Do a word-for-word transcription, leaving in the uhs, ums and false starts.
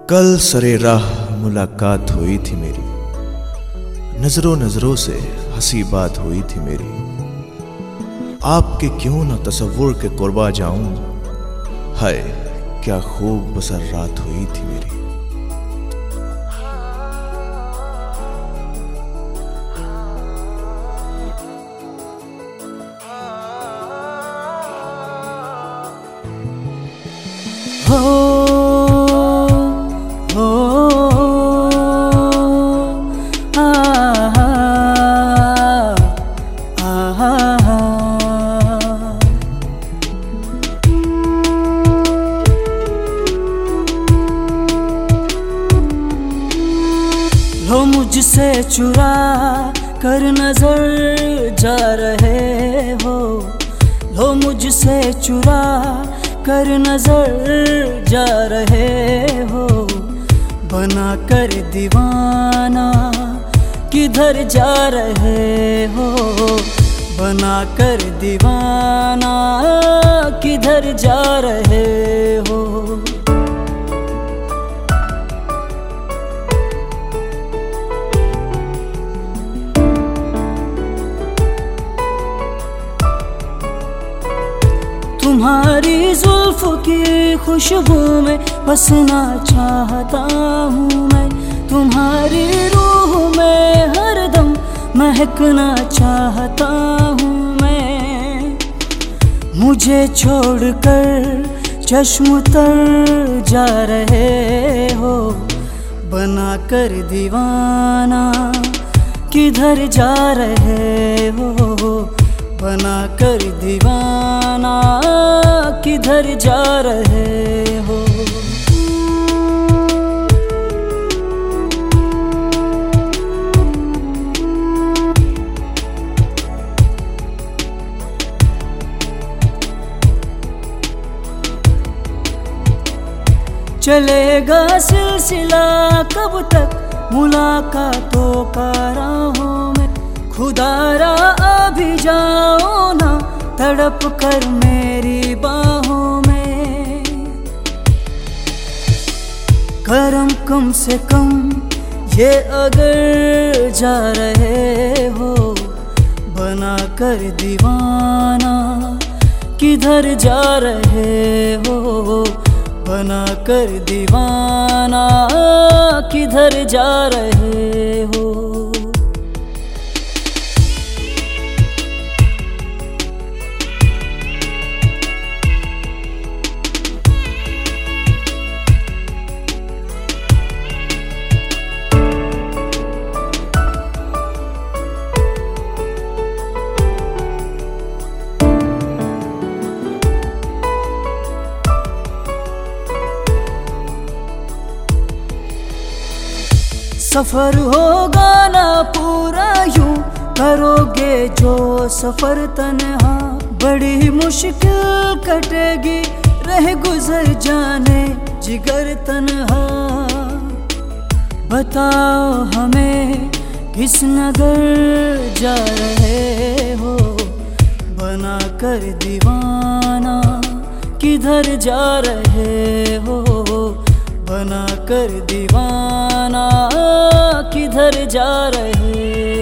कल सरे राह मुलाकात हुई थी मेरी, नजरों नजरों से हंसी बात हुई थी मेरी। आपके क्यों न तसव्वुर के कुर्बा जाऊं, हाय क्या खूब बसर रात हुई थी मेरी। हो हो आ आ आ लो मुझसे चुरा कर नजर जा रहे हो, लो मुझसे चुरा कर नजर जा रहे हो। बना कर दीवाना किधर जा रहे हो, बना कर दीवाना किधर जा रहे हो। तुम्हारी जुल्फ की खुशबू में बसना चाहता हूँ मैं, तुम्हारी रूह में हरदम महकना चाहता हूँ मैं। मुझे छोड़कर चश्म तर जा रहे हो, बना कर दीवाना किधर जा रहे हो, बना कर दीवाना किधर जा रहे हो। चलेगा सिलसिला कब तक मुलाकातों का राहों में, खुदारा अभी जाओ ना तड़प कर मेरी बाहों में। करम कम से कम ये अगर जा रहे हो, बना कर दीवाना किधर जा रहे हो, बना कर दीवाना किधर जा रहे हो। सफर होगा ना पूरा यूं करोगे जो सफर तन्हा, बड़ी मुश्किल कटेगी रह गुजर जाने जिगर तन्हा। बताओ हमें किस नगर जा रहे हो, बना कर दीवाना किधर जा रहे हो, बना कर दीवाना किधर जा रहे